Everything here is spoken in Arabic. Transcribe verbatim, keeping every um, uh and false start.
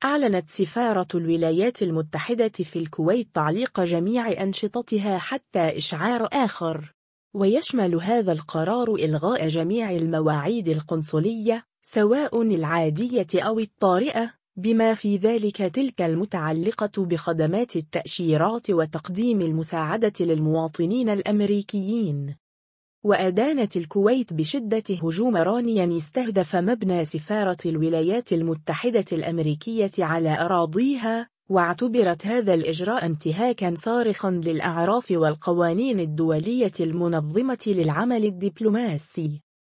أعلنت سفارة الولايات المتحدة في الكويت تعليق جميع أنشطتها حتى إشعار آخر، ويشمل هذا القرار إلغاء جميع المواعيد القنصلية سواء العادية أو الطارئة، بما في ذلك تلك المتعلقة بخدمات التأشيرات وتقديم المساعدة للمواطنين الأمريكيين. وأدانت الكويت بشدة هجوم إيراني استهدف مبنى سفارة الولايات المتحدة الأمريكية على أراضيها، واعتبرت هذا الإجراء انتهاكاً صارخاً للأعراف والقوانين الدولية المنظمة للعمل الدبلوماسي.